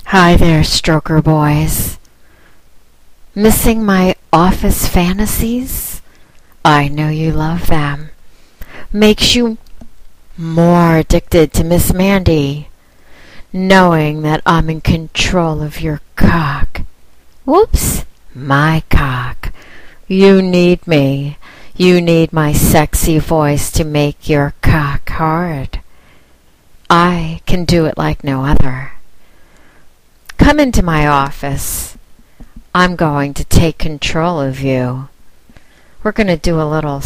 Hi there, stroker boys. Missing my office fantasies? I know you love them. Makes you more addicted to Miss Mandy, knowing that I'm in control of your cock. Whoops, my cock. You need me. You need my sexy voice to make your cock hard. I can do it like no other. Come into my office. I'm going to take control of you. We're going to do a little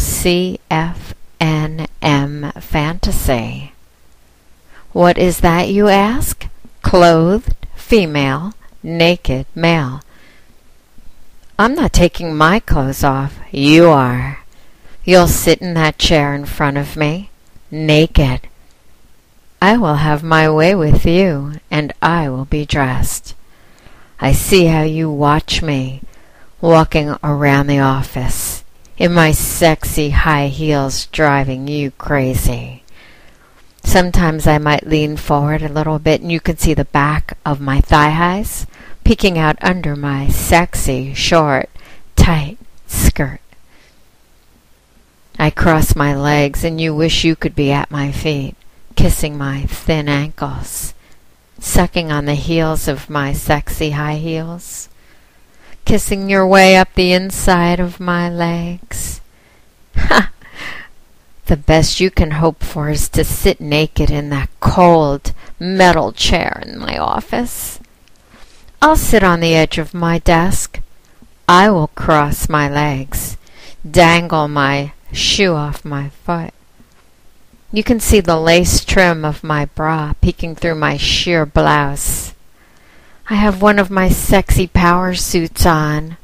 CFNM fantasy. What is that, you ask? Clothed, female, naked, male. I'm not taking my clothes off. You are. You'll sit in that chair in front of me, naked. I will have my way with you, and I will be dressed. I see how you watch me, walking around the office, in my sexy high heels driving you crazy. Sometimes I might lean forward a little bit, and you can see the back of my thigh highs peeking out under my sexy, short, tight skirt. I cross my legs, and you wish you could be at my feet, kissing my thin ankles, sucking on the heels of my sexy high heels, kissing your way up the inside of my legs. Ha! The best you can hope for is to sit naked in that cold metal chair in my office. I'll sit on the edge of my desk. I will cross my legs, dangle my shoe off my foot. You can see the lace trim of my bra peeking through my sheer blouse. I have one of my sexy power suits on.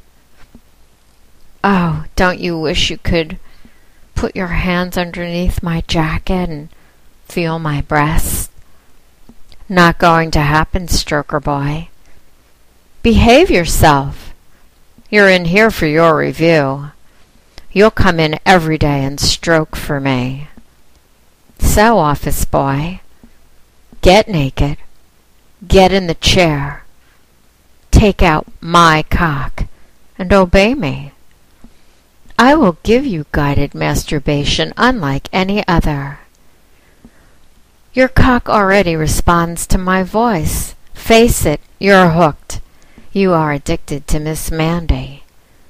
Oh, don't you wish you could put your hands underneath my jacket and feel my breasts? Not going to happen, stroker boy. Behave yourself. You're in here for your review. You'll come in every day and stroke for me. So, office boy, get naked, get in the chair, take out my cock, and obey me. I will give you guided masturbation unlike any other. Your cock already responds to my voice. Face it, you're hooked. You are addicted to Miss Mandy.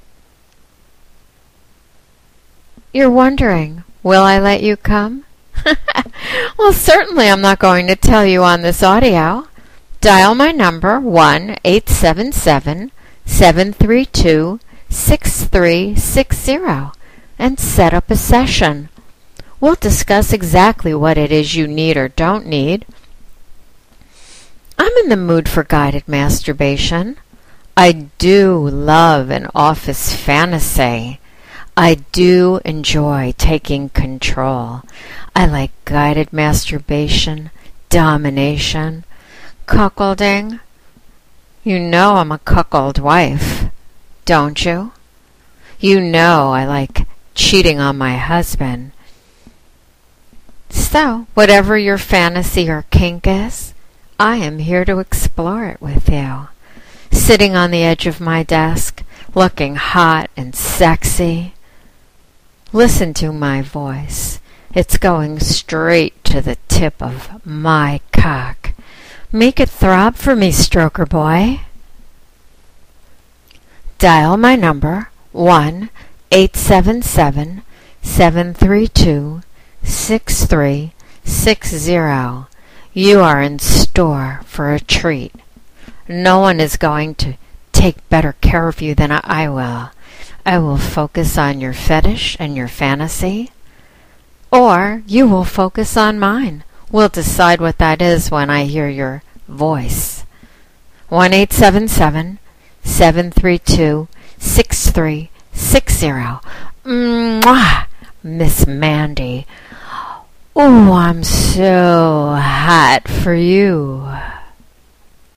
You're wondering, will I let you come? Well, certainly I'm not going to tell you on this audio. Dial my number 1-877-732-6360 and set up a session. We'll discuss exactly what it is you need or don't need. I'm in the mood for guided masturbation. I do love an office fantasy. I do enjoy taking control. I like guided masturbation, domination, cuckolding. You know I'm a cuckold wife, don't you? You know I like cheating on my husband. So, whatever your fantasy or kink is, I am here to explore it with you. Sitting on the edge of my desk, looking hot and sexy. Listen to my voice. It's going straight to the tip of my cock. Make it throb for me, stroker boy. Dial my number 1-877-732-6360. You are in store for a treat. No one is going to take better care of you than I will. I will focus on your fetish and your fantasy, or you will focus on mine. We'll decide what that is when I hear your voice. 1-877-732-6360. Mwah! Miss Mandy. Oh, I'm so hot for you.